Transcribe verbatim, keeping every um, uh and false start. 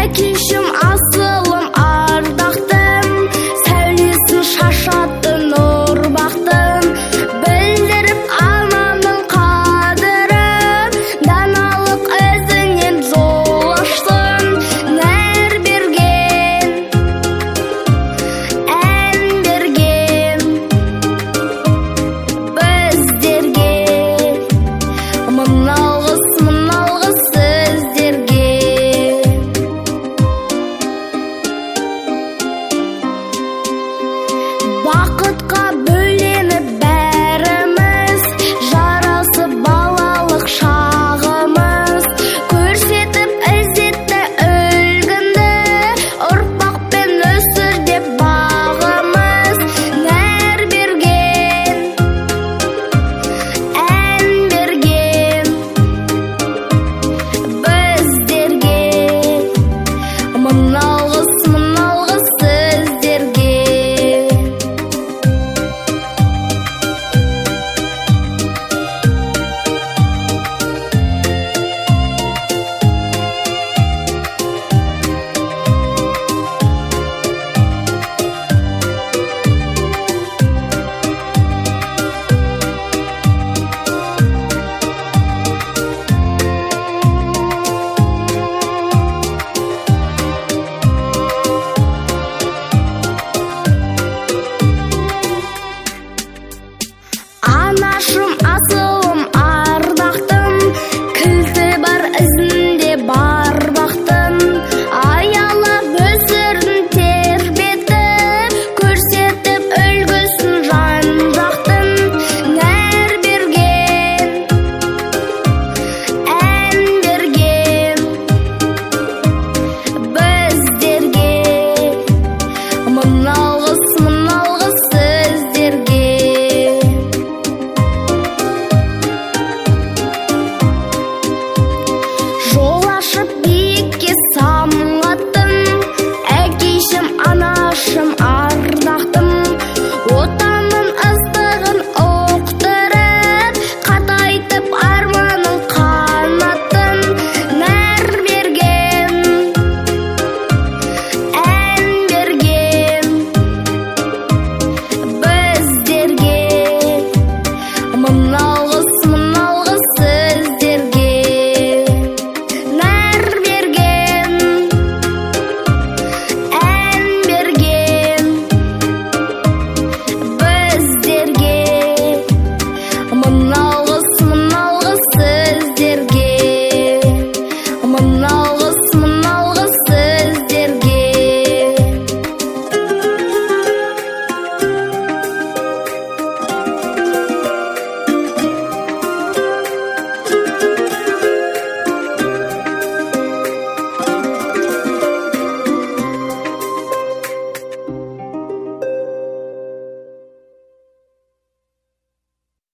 Әкешім асылым ардақтым, сәулесін шашатын ұрпақтым, білдіріп ананың қадірін, даналық ізінен жол аштың. Нәр берген, ән берген біздерге, мың алғыс, мың алғыс сіздерге. Бақытқа бөленіп бәріміз, жарасып балалық шағымыз, көрсетіп ізетті үлгінді, ұрпақпен өсір деп бағымыз. Нәр берген, ән берген біздерге, мың алғыс, мың алғыс сіздерге. Анашым асылым ардақтым, кілті бар ізінде бар бақтым, аялап өсірін тербетіп, көрсетіп үлгісін жан-жақтым. Нәр берген, ән берген біздерге, мың алғыс, мың алғыс сіздерге. Жол ашып